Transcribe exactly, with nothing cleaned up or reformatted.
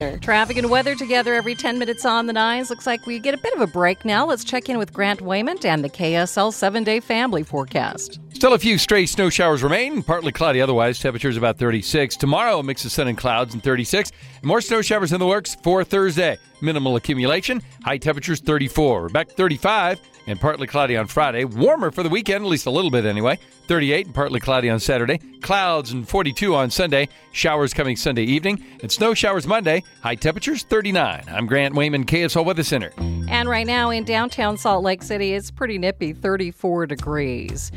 Traffic and weather together every ten minutes on the nines. Looks like we get a bit of a break now. Let's check in with Grant Wayment and the K S L seven-day family forecast. Still a few stray snow showers remain. Partly cloudy otherwise. Temperatures about thirty-six. Tomorrow, a mix of sun and clouds and thirty-six. More snow showers in the works for Thursday. Minimal accumulation. High temperatures thirty-four. Back to thirty-five and partly cloudy on Friday. Warmer for the weekend, at least a little bit anyway. thirty-eight and partly cloudy on Saturday. Clouds and forty-two on Sunday. Showers coming Sunday evening. And snow showers Monday. High temperatures thirty-nine. I'm Grant Wayman, K S L Weather Center. And right now in downtown Salt Lake City, it's pretty nippy, thirty-four degrees.